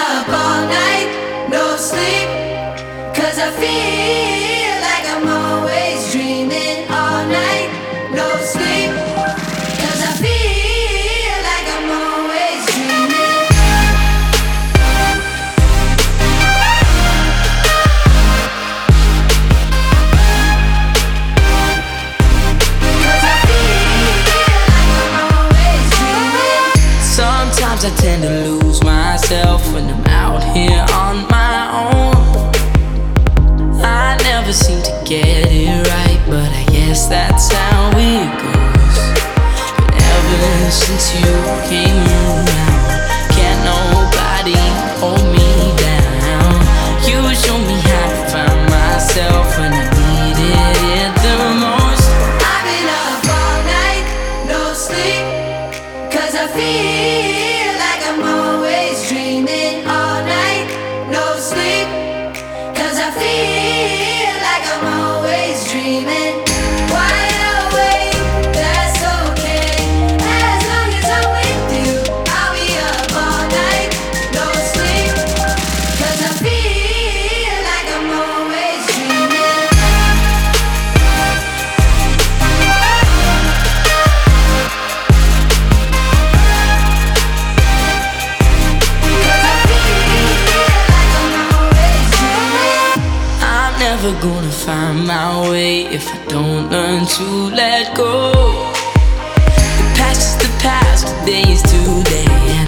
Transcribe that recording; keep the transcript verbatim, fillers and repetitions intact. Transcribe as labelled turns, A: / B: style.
A: up all night, no sleep, 'cause I feel like I'm always dreaming all night, no sleep, 'cause I feel like I'm always dreaming.
B: Sometimes I tend to lose myself when I'm out here on my own. I never seem to get it right, but I guess that's how it goes. But ever since you came around, can't nobody hold me down. You show me how to find myself when I needed it the most.
A: I've been up all night, no sleep, 'cause I feel like I'm always dreaming all night, no sleep, 'cause I feel like I'm always dreaming. Wide awake, that's okay, as long as I'm with you. I'll be up all night, no sleep, 'cause I feel like I'm always dreaming.
B: I'm never gonna find my way if I don't learn to let go. The past is the past, today is today.